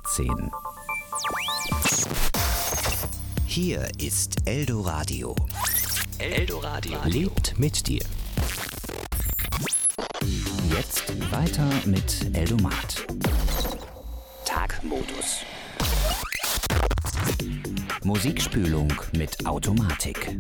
18. Hier ist Eldoradio. Eldoradio lebt mit dir. Jetzt weiter mit Eldomat. Tagmodus. Musikspülung mit Automatik.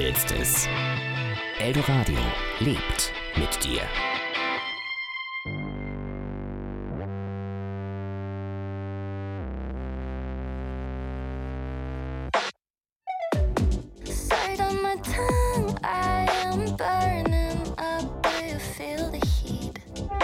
willst es. Eldoradio lebt mit dir. Sight on my tongue, I am burning up. Do you feel the heat?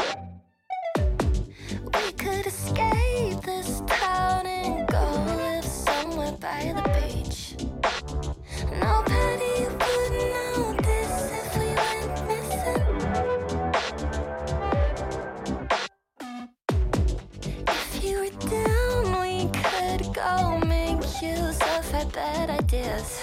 We could escape this town and go live somewhere by the beach. Nobody would notice if we went missing. If you were down, we could go make use of our bad ideas.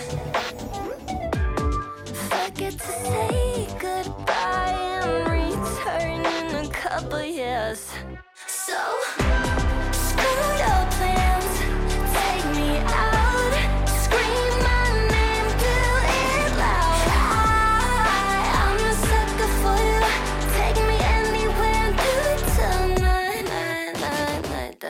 Forget to say goodbye and return in a couple years. So, screw your plans, take me out, scream my name, do it loud. I'm a sucker for you, take me anywhere, do it tonight, night, night, night.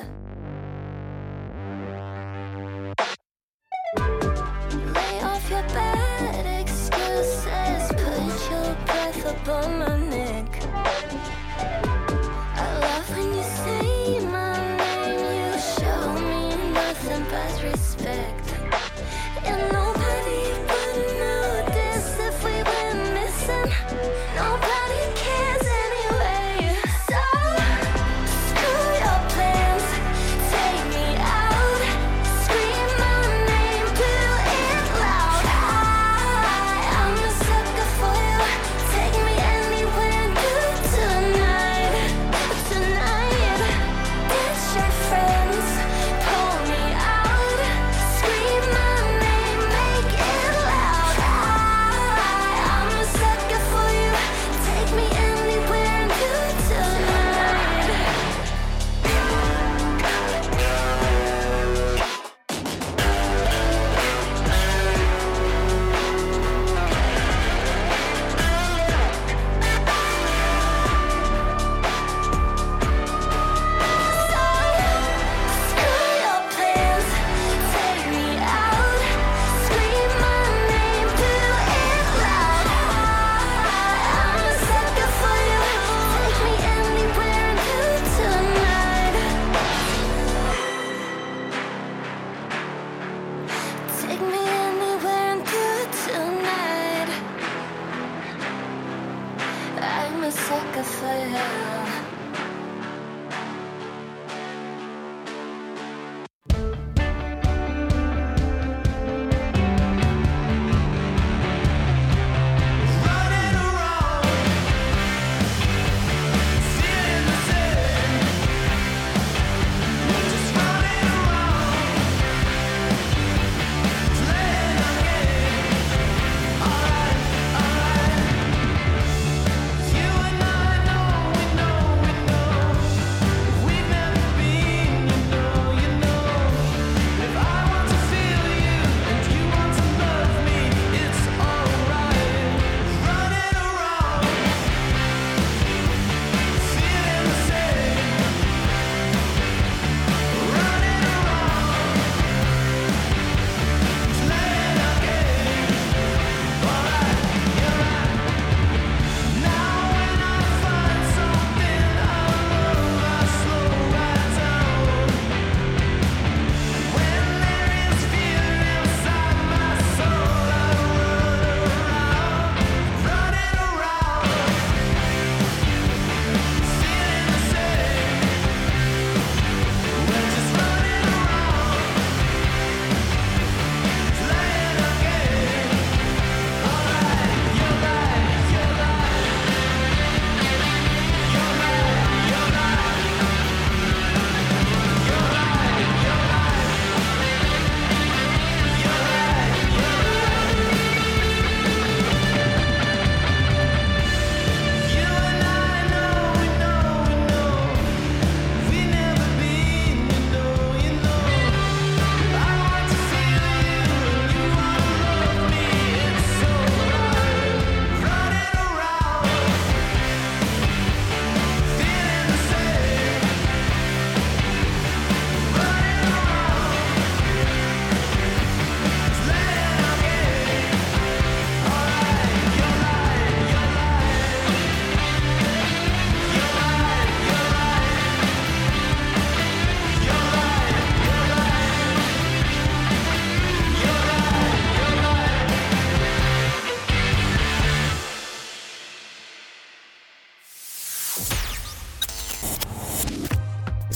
Lay off your bad excuses, put your breath upon my neck. I love when you say my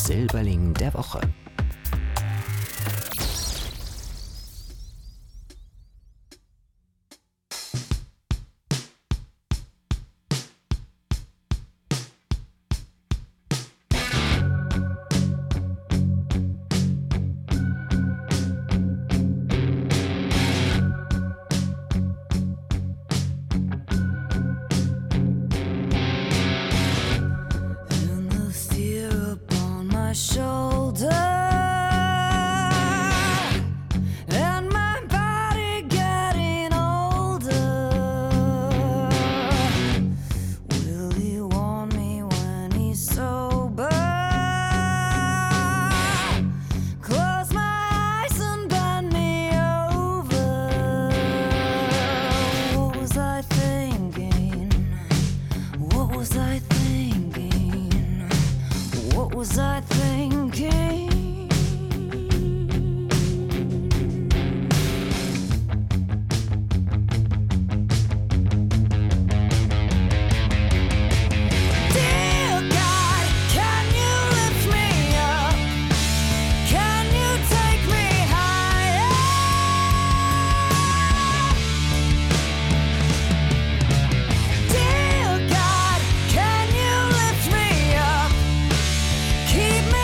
Silberling der Woche. Shoulder and my body getting older. Will he want me when he's sober? Close my eyes and bend me over. What was I thinking? What was I thinking? What was I thinking? Dear God, can you lift me up? Can you take me higher? Dear God, can you lift me up? Keep me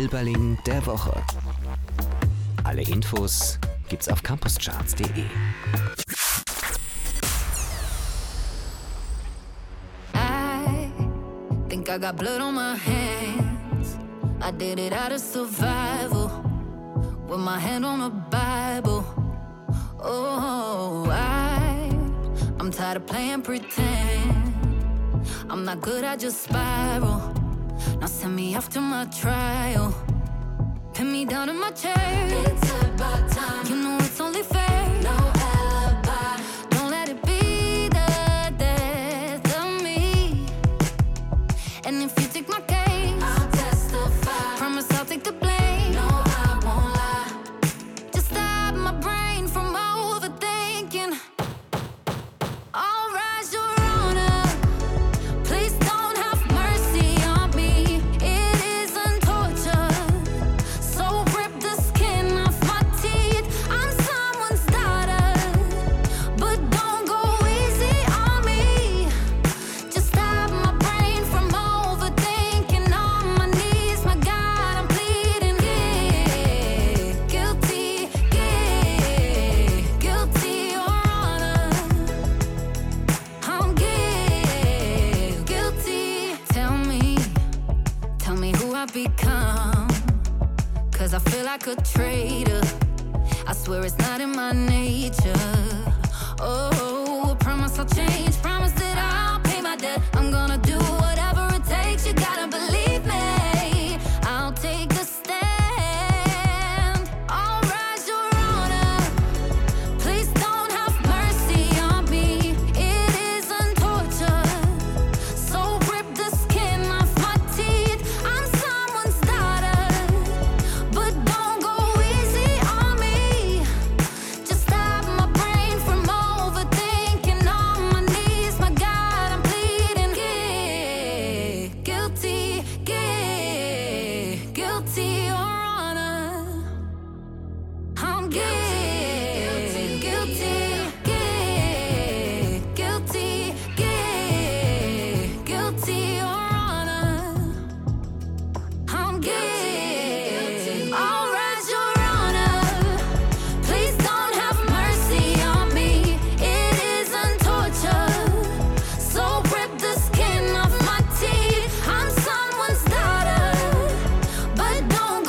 Silberling der Woche. Alle Infos gibt's auf campuscharts.de. I got blood on my hands. I did it out of survival, with my hand on a Bible. Oh, I'm tired of playing pretend. I'm not good, I just spiral. Now send me off to my trial. Pin me down in my chair. It's about time. You know it's only fair. No alibi. Don't let it be the death of me. And if you take my case, I'll testify. Promise I'll take the blame. No, I won't lie. Just stop my brain from overthinking. I'll rise, Your Honor. Please don't have mercy on me. It isn't torture. So rip the skin off my teeth. I'm someone's daughter. But don't go easy on me. Just stop my brain from overthinking. On my knees, my God, I'm pleading. Yeah, guilty, Your Honor. I'm guilty. Tell me who I've become. 'Cause I feel like a traitor. I swear it's not in my nature. Oh, I promise I'll change. Promise that I'll pay my debt. I'm gonna do whatever it takes. You gotta believe me. I'll take a stand. I'll rise, Your Honor. Please don't have mercy on me. It isn't torture. So rip the skin off my teeth. I'm someone's daughter. But don't go easy on me. Just stop my brain from overthinking. On my knees, my God, I'm pleading. Yeah, guilty, Your Honor. I'm guilty, Your Honor. I'm guilty. I'll rise, Your Honor. Please don't have mercy on me. It isn't torture. So rip the skin off my teeth. I'm someone's daughter. But don't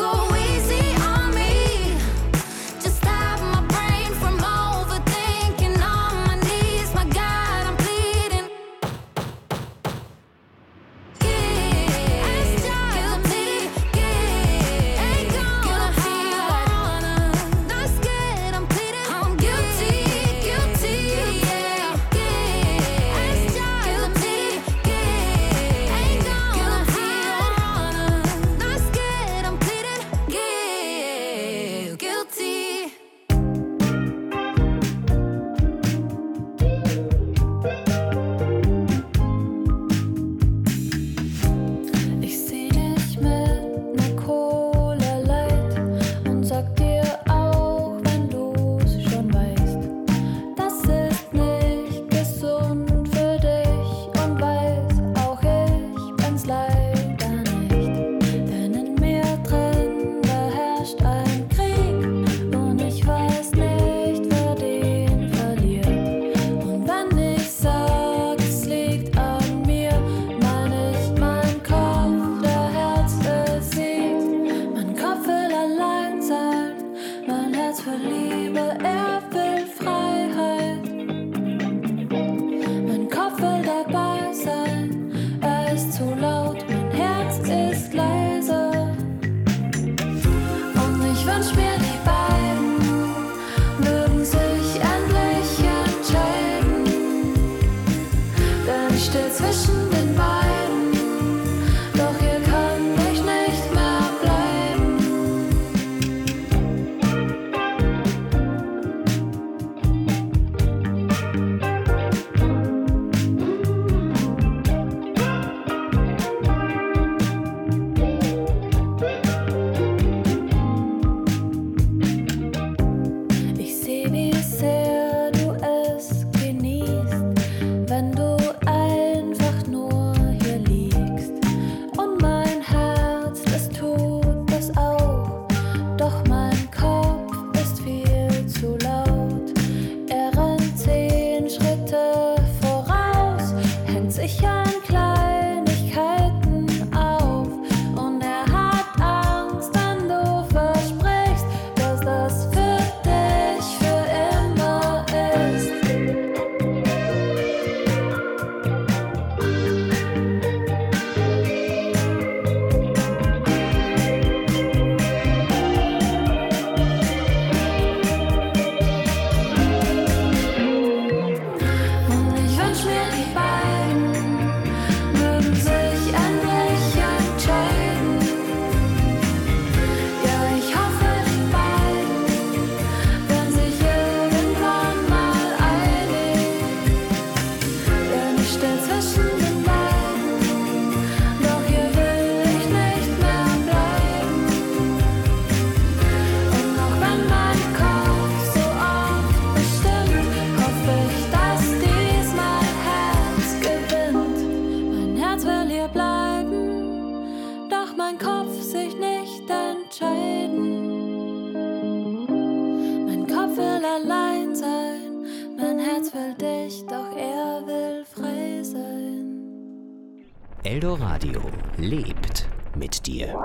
Eldoradio lebt mit dir.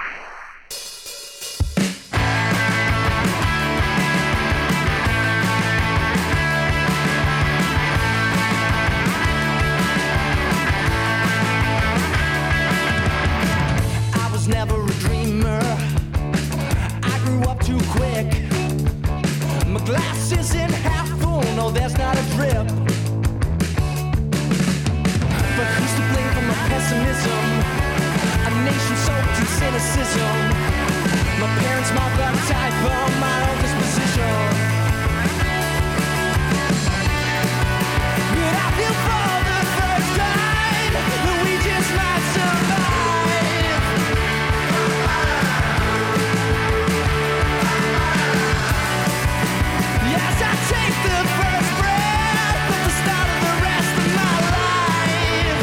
Never a dreamer, I grew up too quick. My glass isn't half full, no there's not a drip. But who's to blame for my pessimism? A nation soaked in cynicism. My parents, my blood type, my own disposition. But I feel for the first time that we just might survive. Yes, I take the first breath at the start of the rest of my life.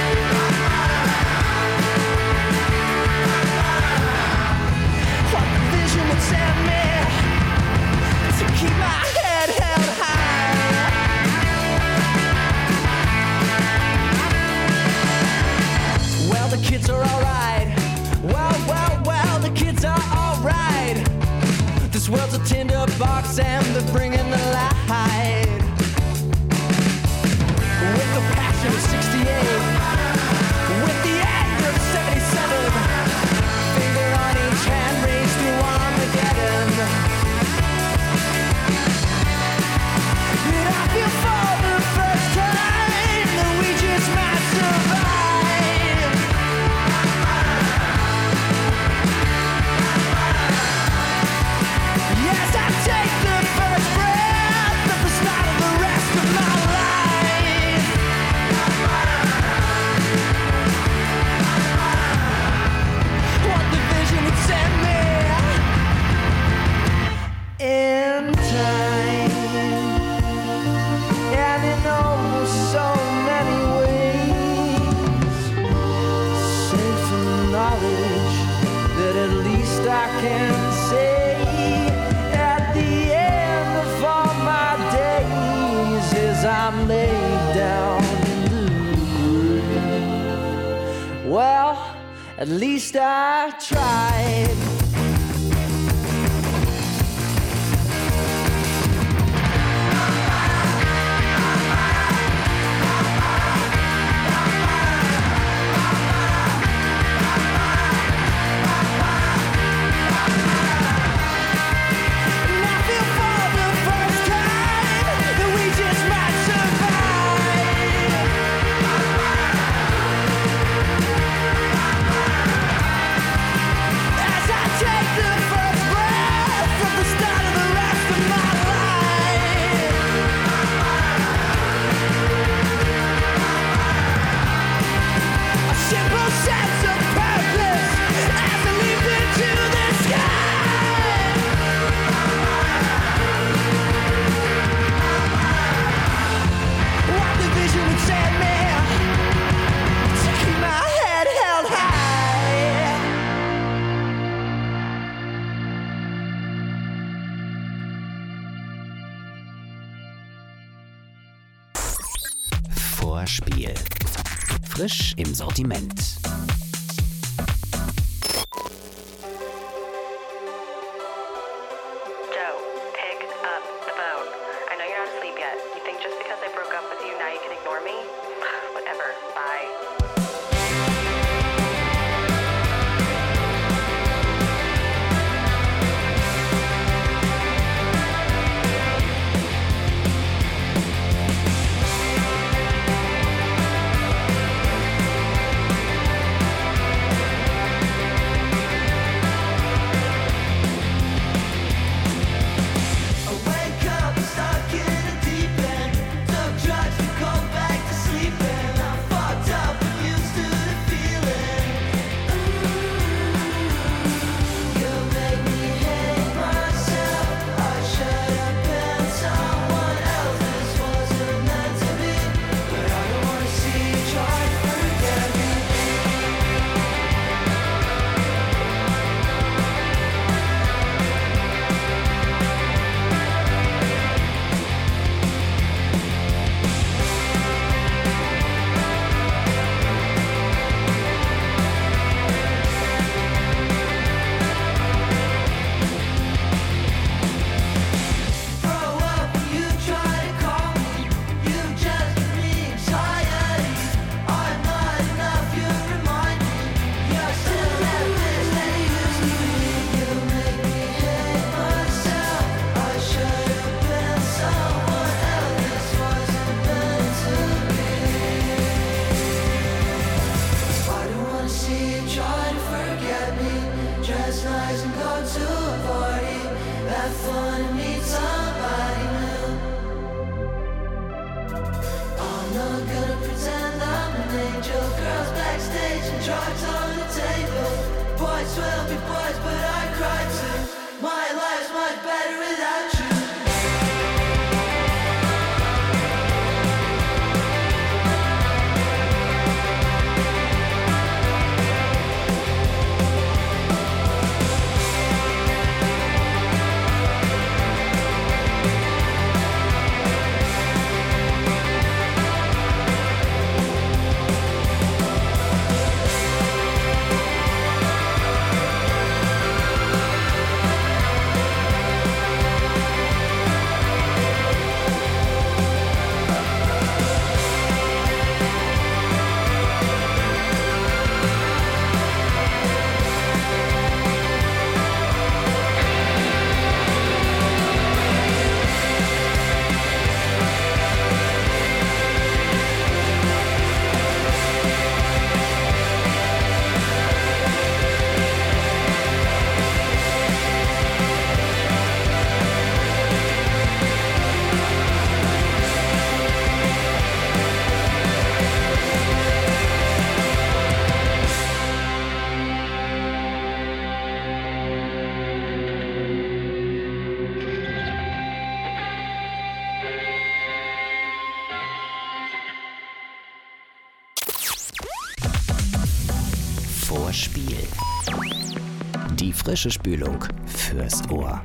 What the vision would send me to keep my head held high. Well, the kids are alright. Well, the kids are alright. This world's a tinderbox and they're bringing the light. With the passion of 68, with the anger of 77, finger on each hand raised to Armageddon. And I feel for the first time that we just might survive. Yes, I take the first breath at the start of the rest of my life. What the vision would send me in time, and in oh so many ways, safe from knowledge that at least I can say. I'm laid down in the grave. Well, at least I tried. Vorspiel. Frisch im Sortiment. Joe, pick up the phone. I know you're not asleep yet. You think just because I broke up with you now you can ignore me? Whatever. Bye. to a party, have fun and meet somebody new. I'm not gonna pretend I'm an angel. Girls backstage and drugs on the table. Boys will be boys, but I cry too. My life's much better without you. Vorspiel. Die frische Spülung fürs Ohr.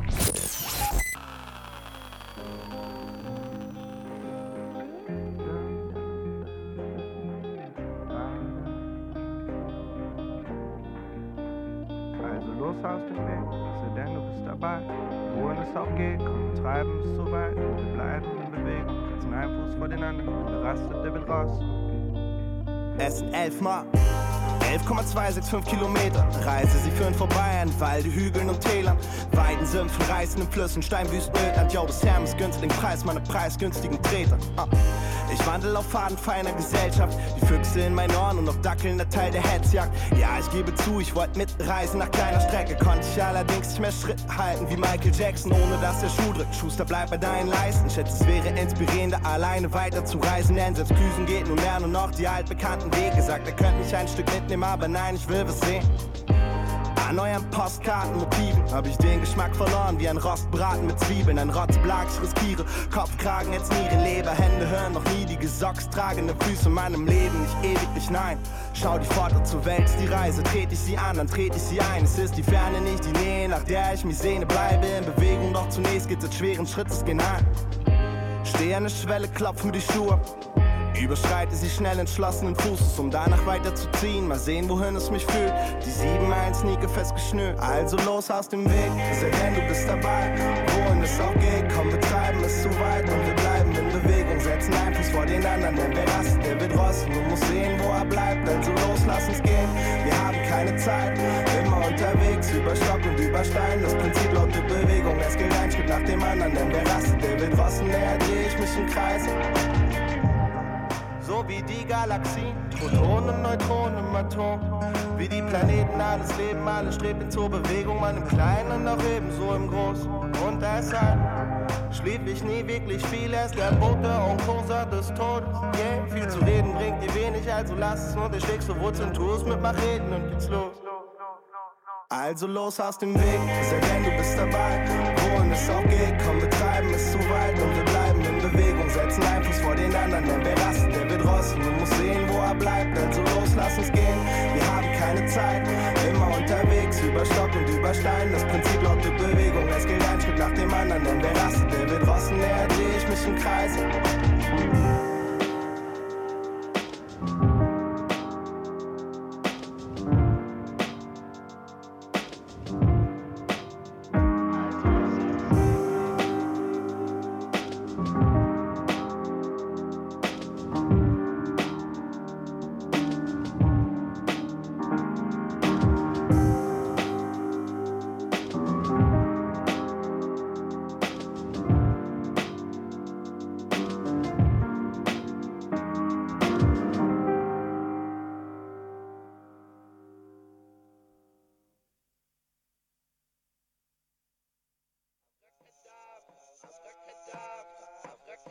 Also los aus dem Weg, sei denn du bist dabei. Wohin es auch geht, komm, wir treiben es so weit. Wir bleiben in Bewegung, setzen einen Fuß vor den anderen. Der rastet, der will raus. Es sind 11 Mal 11,265 Kilometer. Reise, sie führen vorbei an Walde, Hügeln und Tälern. Weiden, Sümpfen, reißenden Flüssen, Steinwüsten, Ödland. Jo, das Herm ist günstig, Preis meiner preisgünstigen Treter. Ich wandel auf Faden feiner Gesellschaft. Die Füchse in meinen Ohren und noch dackelnder Teil der Hetzjagd. Ja, ich gebe zu, ich wollte mitreisen nach kleiner Strecke. Konnte ich allerdings nicht mehr Schritt halten wie Michael Jackson, ohne dass der Schuh drückt. Schuster, bleib bei deinen Leisten. Schätze, es wäre inspirierender, alleine weiter zu reisen. Denn selbst Küsen geht nun mehr nur noch die altbekannten Wege. Sagt, er könnte mich ein Stück mitnehmen, aber nein, ich will was sehen. An euren Postkartenmotiven hab ich den Geschmack verloren, wie ein Rostbraten mit Zwiebeln. Ein Rotzblag, ich riskiere Kopfkragen, jetzt Nieren, Leber, Hände hören noch nie die Gesocks tragende Füße in meinem Leben, nicht ewiglich, nein. Schau die Pforte zur Welt, ist die Reise, trete ich sie an, dann trete ich sie ein. Es ist die Ferne, nicht die Nähe, nach der ich mich sehne, bleibe in Bewegung, doch zunächst geht's jetzt schweren Schrittes gehen ein. Stehe an der Schwelle, klopf mir die Schuhe. Überschreite sie schnell entschlossenen Fußes, um danach weiterzuziehen. Mal sehen, wohin es mich führt. Die 7-1-Sneaker festgeschnürt. Also los aus dem Weg, sei denn du bist dabei. Wohin es auch geht, komm, wir treiben es zu weit. Und wir bleiben in Bewegung, setzen einen Fuß vor den anderen. Denn wer rastet, der wird rosten. Du musst sehen, wo er bleibt. Also los, lass uns gehen. Wir haben keine Zeit, immer unterwegs. Über Stock und über Stein. Das Prinzip lautet Bewegung. Es gilt ein Schritt nach dem anderen. Denn wer rastet, der wird rosten. Näher dreh ich mich im Kreis. So wie die Galaxien, Protonen, Neutronen im Atom. Wie die Planeten, alles Leben, alles strebt hin zur Bewegung. Man im Kleinen und auch ebenso im Großen. Und deshalb schlief ich nie wirklich viel. Er ist der Bote und Kurser des Todes. Yeah, viel zu reden bringt dir wenig, also lass es. Und ich schlägst du Wurzeln, tu es mit mach reden und geht's los. Also los aus dem Weg, sei denn du bist dabei. Wohin es auch geht, komm, wir treiben es zu weit. Und wir bleiben in Bewegung, setzen einen Fuß vor den anderen. Denn wer rastet, der wird rosten. Du musst sehen, wo er bleibt. Also los, lass uns gehen, wir haben keine Zeit. Immer unterwegs, über Stock und über Stein. Das Prinzip lautet Bewegung, es gilt ein Schritt nach dem anderen. Denn wer rastet, der wird rosten. Näher dreh ich mich im Kreis.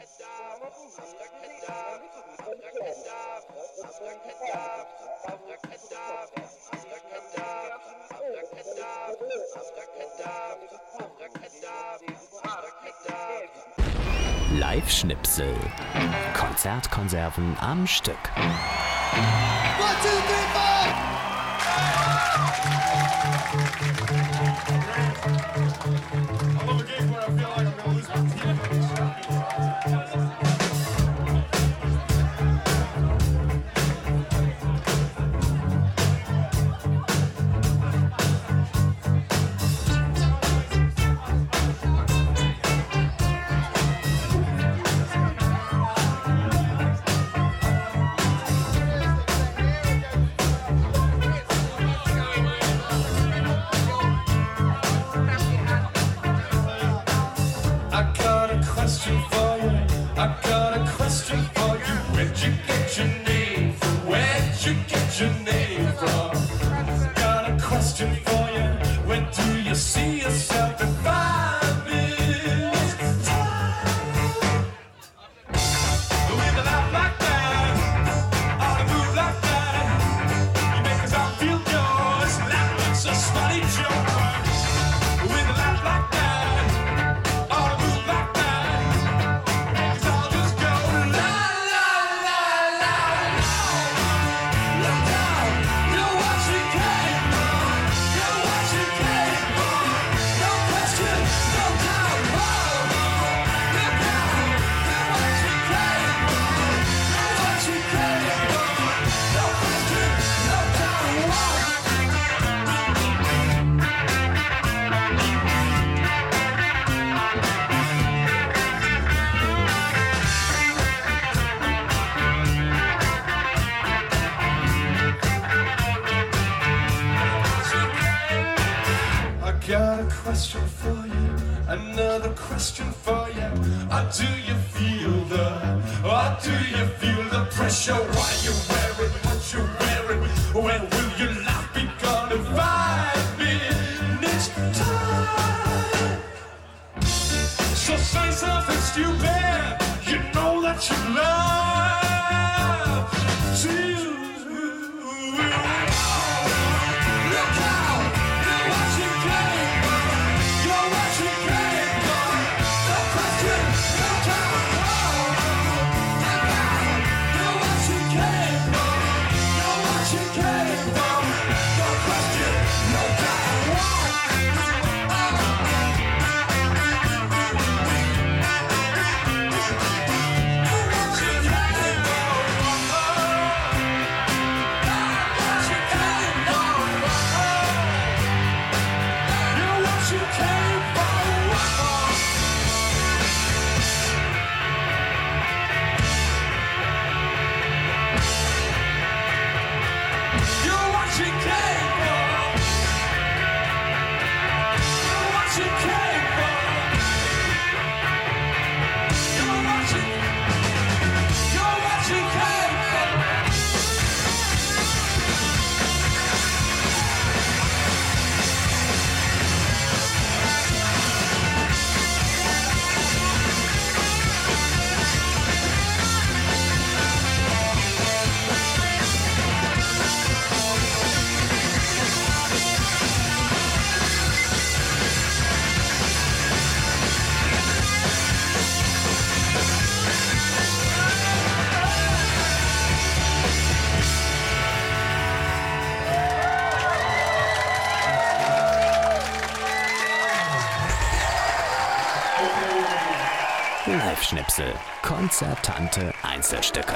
Live-Schnipsel. Konzertkonserven am Stück. 1, 2, Live-Schnipsel. Konzertante Einzelstücke.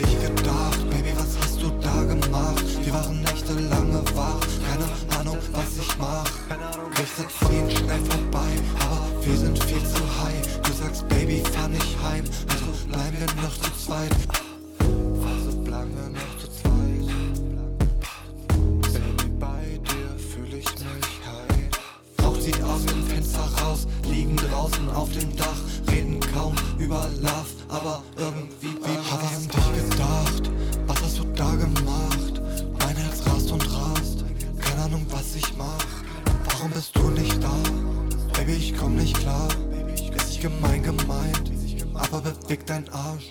Baby, was hast du da gemacht? Wir waren nächtelange wach, keine Ahnung, was ich mach. Richtet Frieden schnell vorbei, aber wir sind viel zu high. Du sagst, Baby, fahr nicht heim, also bleiben wir noch zu zweit. Also bleiben wir noch zu zweit. Baby, bei dir fühl ich mich high. Rauch zieht aus dem Fenster raus, liegen draußen auf dem Dach, reden kaum über Love, aber irgendwie hab ich an dich gedacht. Was hast du da gemacht? Mein Herz rast und rast, keine Ahnung, was ich mach. Warum bist du nicht da? Baby, ich komm nicht klar. Ist nicht gemeint, aber bewegt dein Arsch.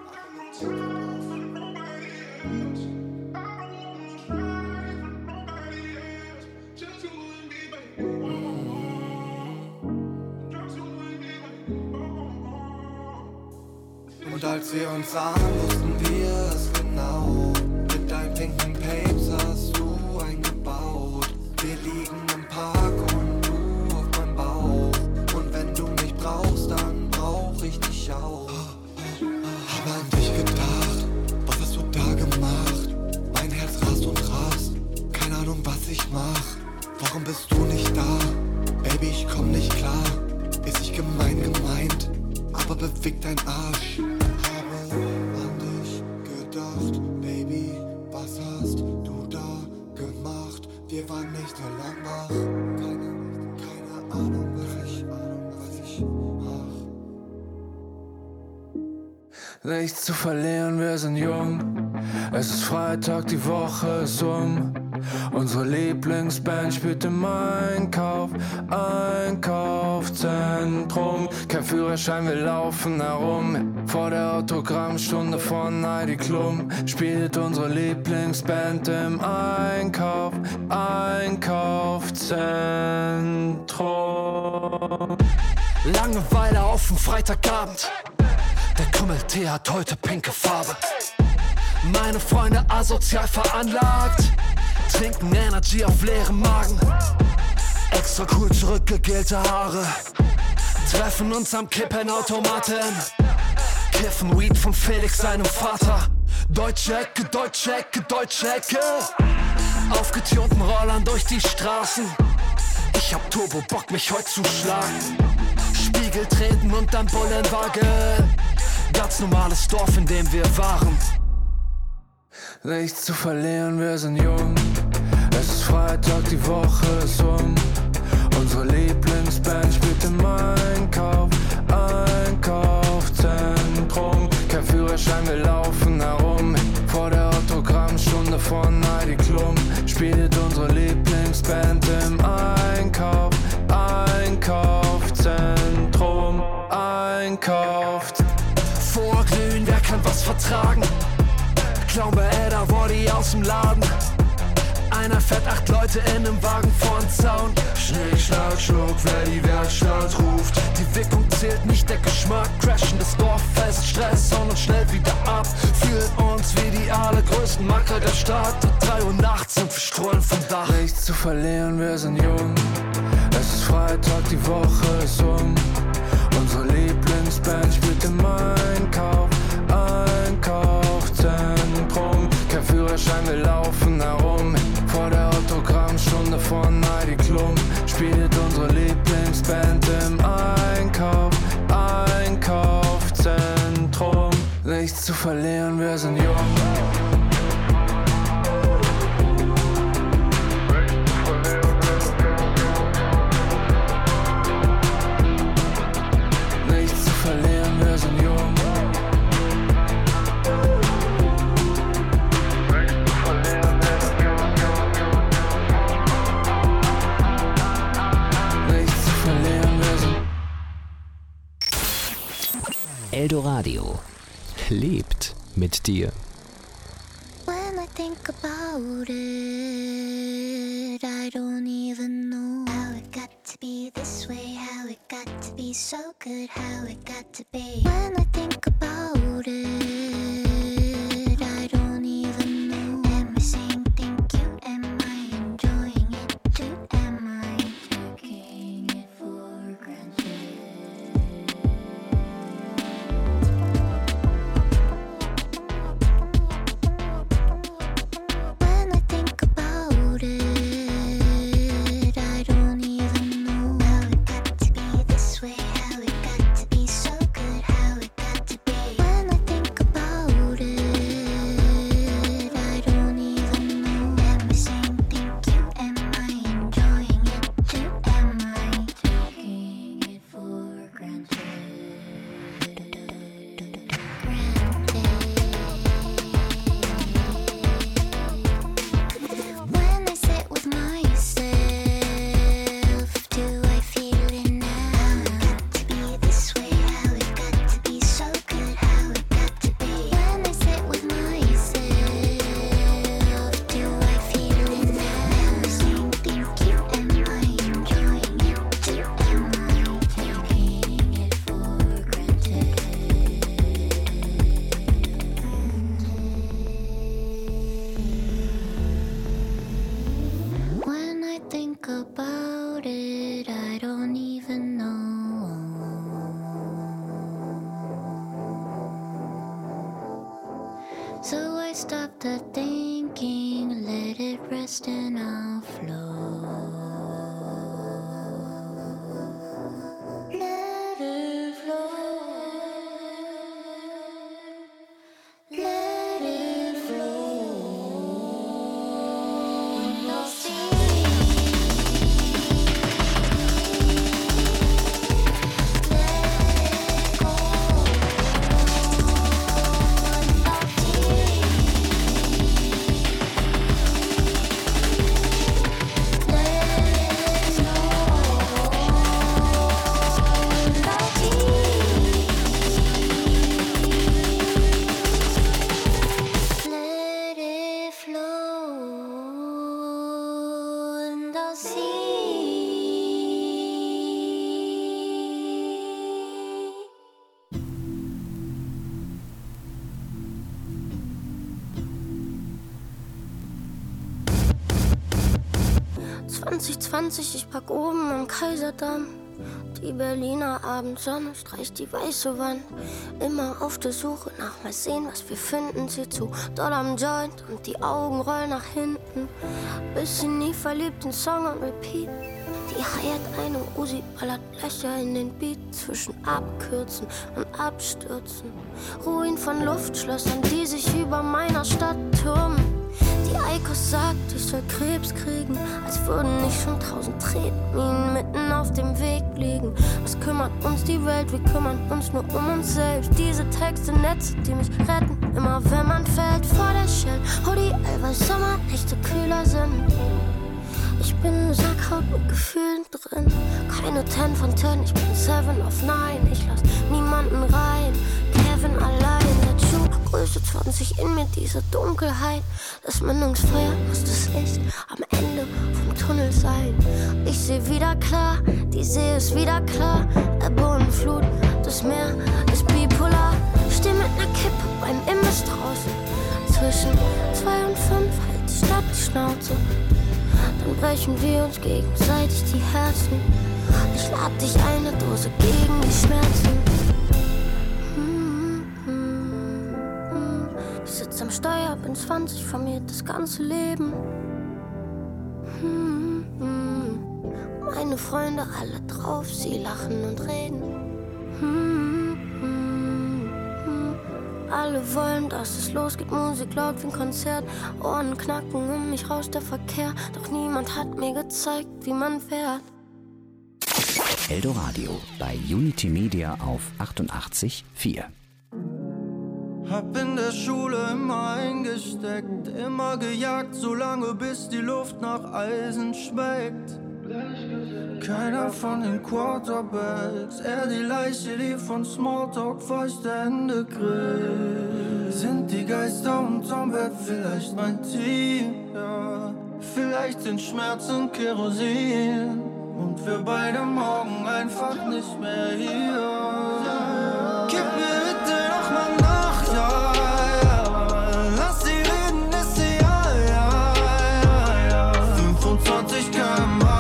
Und als wir uns sahen, wussten wir es genau. Mit deinen pinken Papes hast du eingebaut. Wir liegen im Park und du auf meinem Bauch. Und wenn du mich brauchst, dann brauch ich dich auch. Hab an dich gedacht, was hast du da gemacht? Mein Herz rast und rast, keine Ahnung, was ich mach. Warum bist du nicht da? Baby, ich komm nicht klar. Ist nicht gemeint, aber bewegt dein Arsch. Habe an dich gedacht, Baby, was hast du da gemacht? Wir waren nicht so lang wach. Keine Ahnung, was ich mach. Nichts zu verlieren, wir sind jung. Es ist Freitag, die Woche ist um. Unsere Lieblingsband spielt im Einkaufszentrum. Kein Führerschein, wir laufen herum. Vor der Autogrammstunde von Heidi Klum spielt unsere Lieblingsband im Einkaufszentrum. Langeweile auf dem Freitagabend. Der Krümmeltee hat heute pinke Farbe. Meine Freunde asozial veranlagt, trinken Energy auf leerem Magen. Extra cool zurückgegelte Haare, treffen uns am Kippenautomaten, kiffen Weed von Felix seinem Vater. Deutsche Ecke, deutsche Ecke, deutsche Ecke. Aufgetunten Rollern durch die Straßen. Ich hab Turbo Bock, mich heute zu schlagen. Spiegel treten und dann Bullenwagen. Ganz normales Dorf, in dem wir waren. Nichts zu verlieren, wir sind jung. Es ist Freitag, die Woche ist um. Unsere Lieblingsband spielt im Einkaufszentrum. Kein Führerschein, wir laufen herum. Vor der Autogrammstunde von Heidi Klum spielt unsere Lieblingsband im Einkaufszentrum. Vorglühen, wer kann was vertragen? Klauen bei Edda Woddy aus dem Laden. Einer fährt 8 Leute in nem Wagen vorn Zaun. Schnick, schnack, schnuck, wer die Werkstatt ruft. Die Wirkung zählt nicht, der Geschmack. Crashen das Dorffest, Stress, hauen uns schnell wieder ab. Fühlen uns wie die allergrößten Macker der Stadt. 3 Uhr nachts und wir strollen vom Dach. Nichts zu verlieren, wir sind jung. Es ist Freitag, die Woche ist um. Unsere Lieblingsband spielt im Einkaufszentrum. Kein Führerschein, wir laufen herum. Vor der Autogrammstunde von Heidi Klum spielt unsere Lieblingsband im Einkaufszentrum. Nichts zu verlieren, wir sind jung. Eldoradio lebt mit dir. When I think about it, I don't even know how it got to be this way, how it got to be so good, how it got to be. When I think about it, I don't even know. Am I saying thank you? Am I enjoying it too? Am I taking it for granted? When I think about it, think about it, I don't even know. So I stopped the thinking, let it rest and I'll flow. Let it flow. Let it flow. And I'll see. Ich pack oben am Kaiserdamm. Die Berliner Abendsonne streicht die weiße Wand. Immer auf der Suche nach, mal sehen, was wir finden. Sie zu doll am Joint und die Augen rollen nach hinten. Bis sie nie verliebt, den Song on repeat. Die heiert eine Uzi, ballert Löcher in den Beat. Zwischen Abkürzen und Abstürzen. Ruinen von Luftschlössern, die sich über meiner Stadt türmen. Die Eikos sagt, ich soll Krebs kriegen, als würden nicht schon 1000 Tretminen mitten auf dem Weg liegen. Was kümmert uns die Welt, wir kümmern uns nur um uns selbst. Diese Texte, Netze, die mich retten, immer wenn man fällt vor der Shell. Hoodie, weil Sommernächte kühler sind. Ich bin Sackhaut mit Gefühlen drin. Keine 10 von 10, ich bin 7 of 9. Ich lass niemanden rein, Kevin allein. Der Schuh, Größe 20 in mir, diese Dunkelheit. Das Mündungsfeuer muss das Licht am Ende vom Tunnel sein. Ich seh wieder klar, die See ist wieder klar. Ebbe und Flut, das Meer ist bipolar. Steh mit ner Kippe beim Imbiss draußen. Zwischen 2 und 5 hält die Stadt die Schnauze. Dann brechen wir uns gegenseitig die Herzen. Ich lad dich eine Dose gegen die Schmerzen. Ich sitz am Steuer, bin 20, vermehrt das ganze Leben. Meine Freunde alle drauf, sie lachen und reden. Alle wollen, dass es losgeht, Musik laut wie ein Konzert. Ohren knacken, um mich rauscht der Verkehr. Doch niemand hat mir gezeigt, wie man fährt. Eldoradio bei Unity Media auf 88,4. Hab in der Schule immer eingesteckt, immer gejagt, solange bis die Luft nach Eisen schmeckt. Keiner von den Quarterbacks, eher die Leiche, die von Smalltalk feuchte Hände grillt. Sind die Geister unterm Bett vielleicht mein Team? Ja, vielleicht sind Schmerzen Kerosin und wir beide morgen einfach nicht mehr hier. Gib mir bitte noch mal nach, ja, ja. Lass sie reden, ist sie ja. 25 km/h.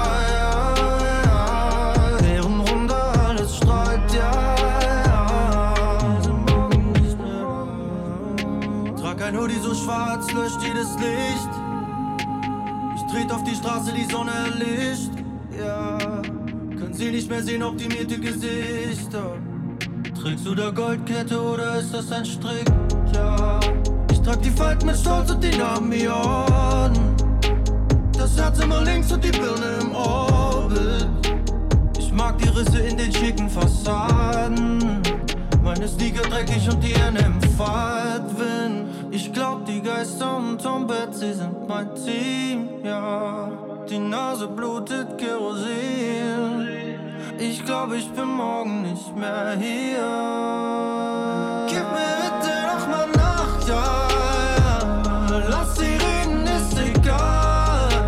Kein Hoodie so schwarz, löscht jedes Licht. Ich tret auf die Straße, die Sonne erlischt. Ja, können sie nicht mehr sehen, optimierte Gesichter. Trägst du da Goldkette oder ist das ein Strick? Ja, ich trag die Falten mit Stolz und die Namen Millionen. Das Herz immer links und die Birne im Orbit. Ich mag die Risse in den schicken Fassaden. Meine Sneaker dreckig und die Hände im Fahrtwind. Ich glaub, die Geister unterm Bett, sie sind mein Team, ja. Die Nase blutet Kerosin. Ich glaub, ich bin morgen nicht mehr hier. Gib mir bitte noch mal nach, ja, ja. Lass sie reden, ist egal.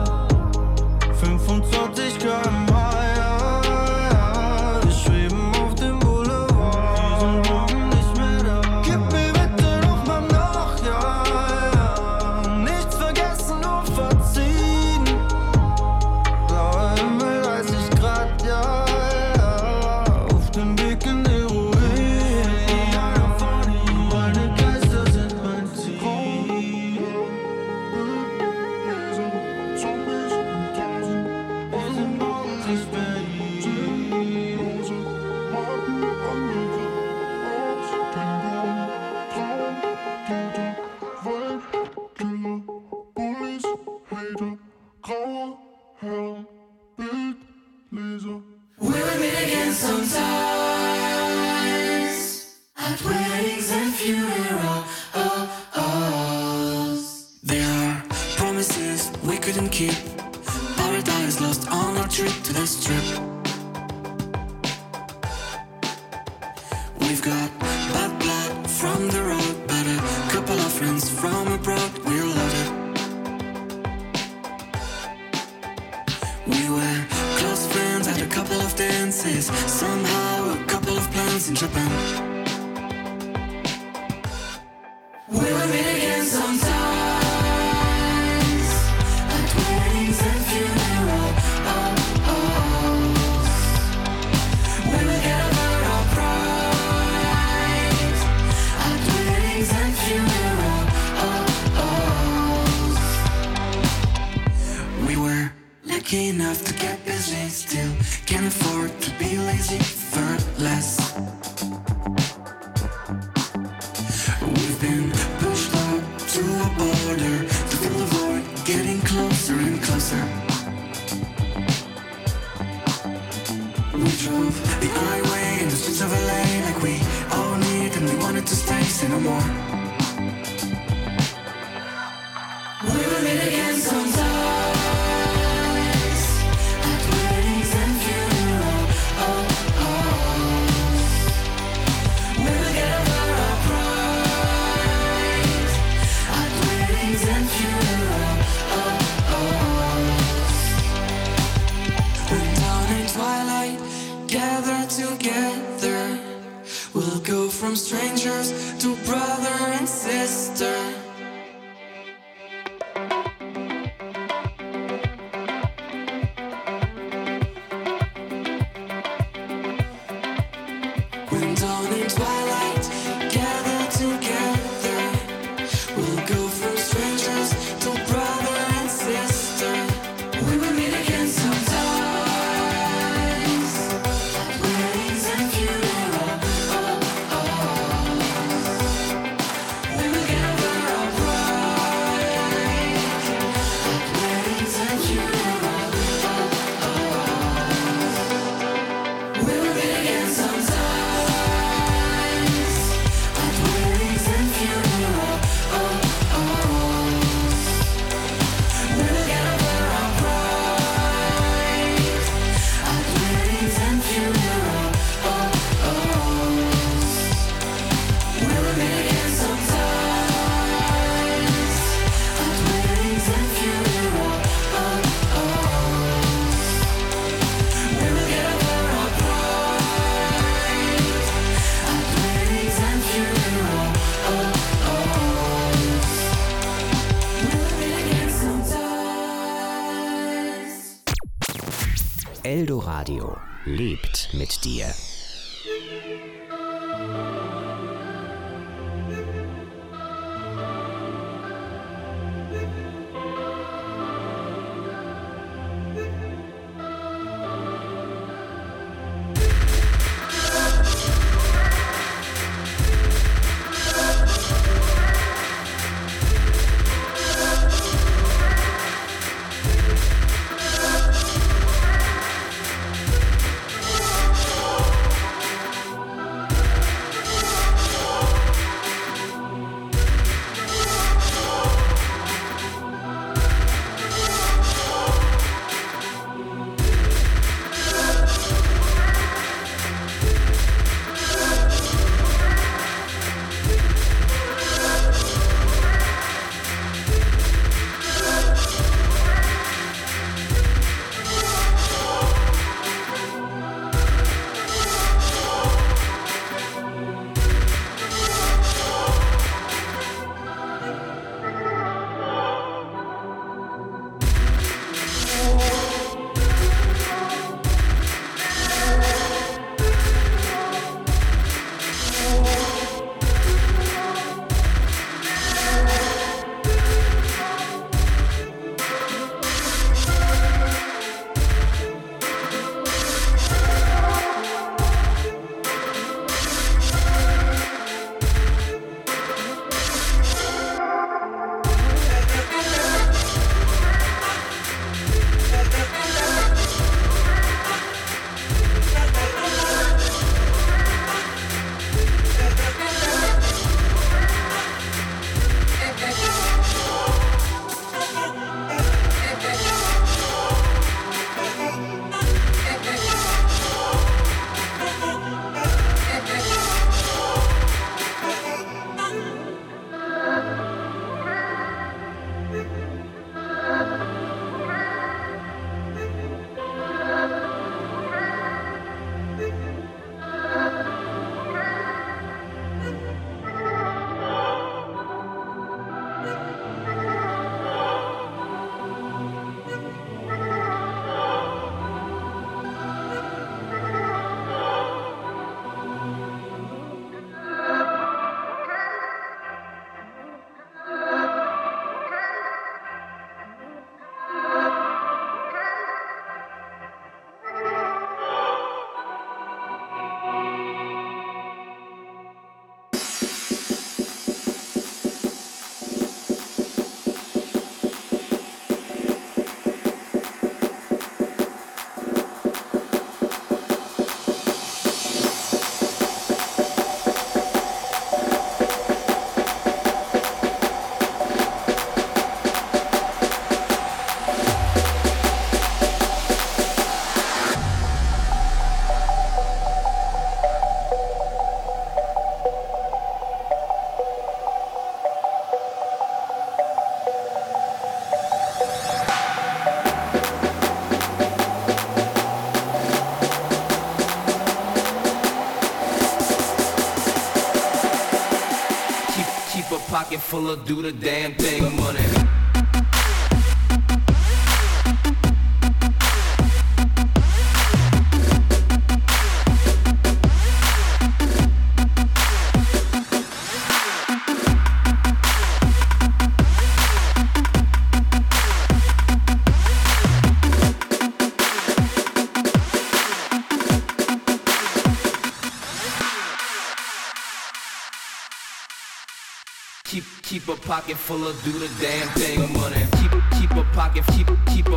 25 km/h. Kleider, grauer Herren, Bildleser. We will meet again sometimes at weddings and funerals. There are promises we couldn't keep. Paradise lost on our trip to the strip. We've got bad blood from the road, but a couple of friends from abroad, we're loaded. We were close friends at a couple of dances, somehow a couple of plans in Japan. We will meet again sometimes at weddings and funerals. We will get over our pride at weddings and funerals. We were lucky enough to get busy, still can't afford to be lazy for less. We've been pushed up to a border to fill the void, getting closer and closer. We drove the highway in the streets of LA like we all need and we wanted to stay, say no more. We will meet again sometimes at weddings and funerals. We will get over our pride at weddings and funerals. When dawn and twilight gather together, we'll go from strangers to brother and sister. When dawn and twilight gather together, we'll go from strangers to brother and sister. We will meet again sometimes at weddings and funerals. We will get over our pride at weddings and funerals. We will meet again sometimes at weddings and funerals. We will get over our pride at weddings and funerals. We will meet again sometimes at weddings and funerals. We will get over our pride at weddings and funerals. We will meet again sometimes. Eldoradio lebt mit dir. pocket full of do the damn thing money. Keep a pocket full of do the damn thing money. Keep a pocket, keep a